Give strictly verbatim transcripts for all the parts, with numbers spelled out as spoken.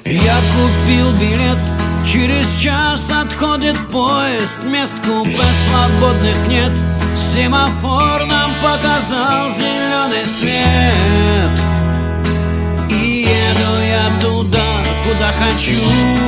Я купил билет, через час отходит поезд, мест купе свободных нет. Семафор нам показал зеленый свет, и еду я туда, куда хочу.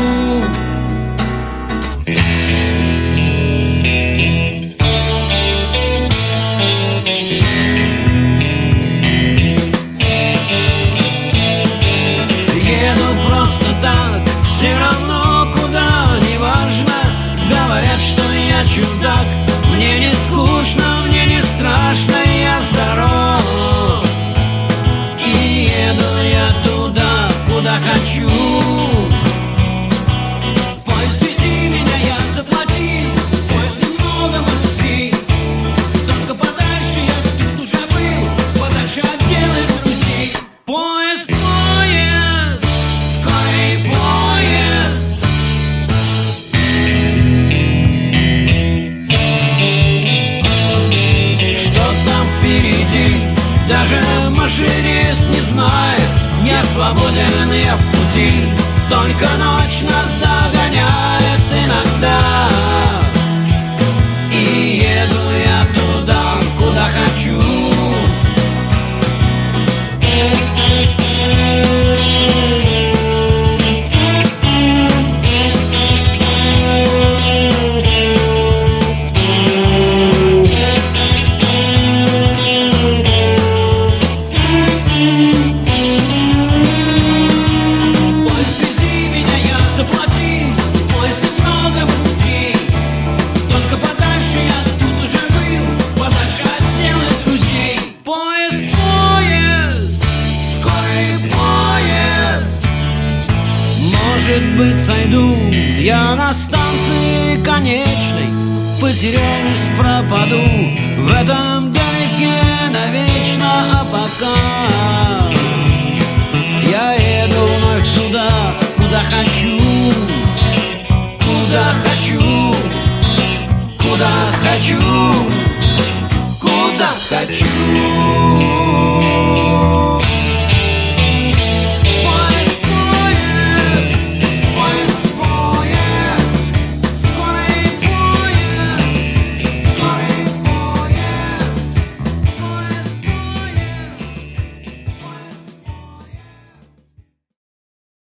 Еду просто так, все равно куда, неважно. Говорят, что я чудак, мне не скучно, мне не страшно, я здоров. И еду я туда, куда хочу. Поезд, вези меня, я заплатил. Поезд немного быстрей, только подальше, я тут уже был, подальше от дел и друзей. Поезд, поезд, скорей поезд. Что там впереди, даже машинист не знает. Я свободен, я в пути, только ночь нас догоняет иногда. И еду я туда, куда хочу. Может быть, сойду я на станции конечной, потеряюсь, пропаду в этом далеке навечно. А пока я еду вновь туда, куда хочу, куда хочу, куда хочу.